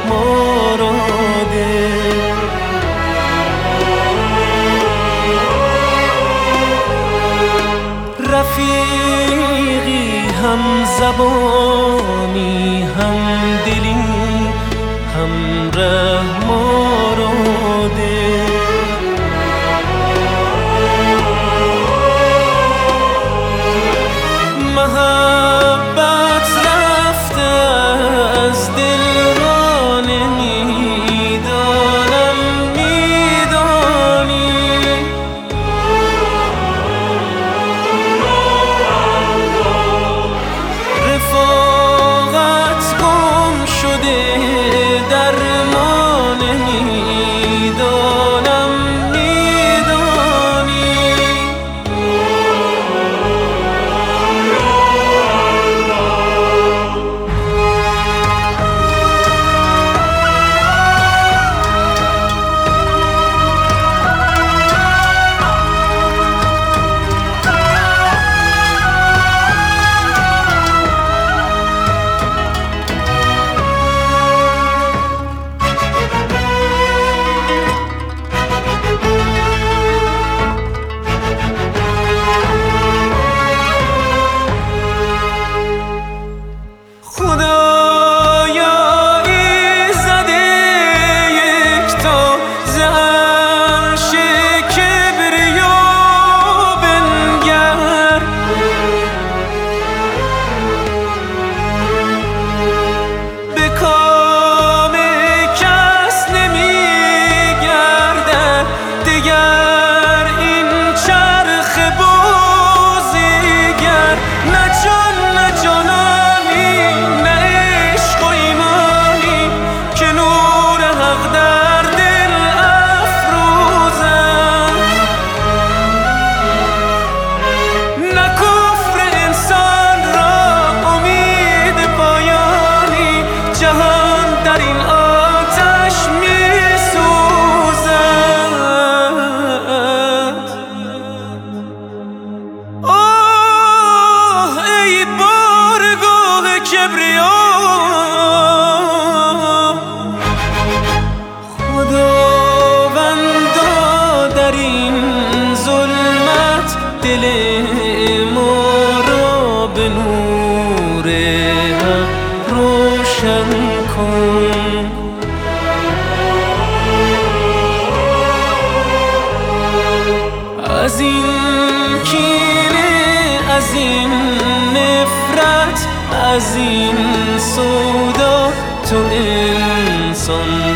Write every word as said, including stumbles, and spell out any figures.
مراده. رفیقی هم زبانی هم دلی هم ره مراده. محبت رفته از دل را نمیدانم میدانی. رفاقت گم شده در ما نمیدانم میدانی. خداوندا در این ظلمت دل ما را به نور حق روشن کن. از این کینه از این نفرت از این سودا تو انسان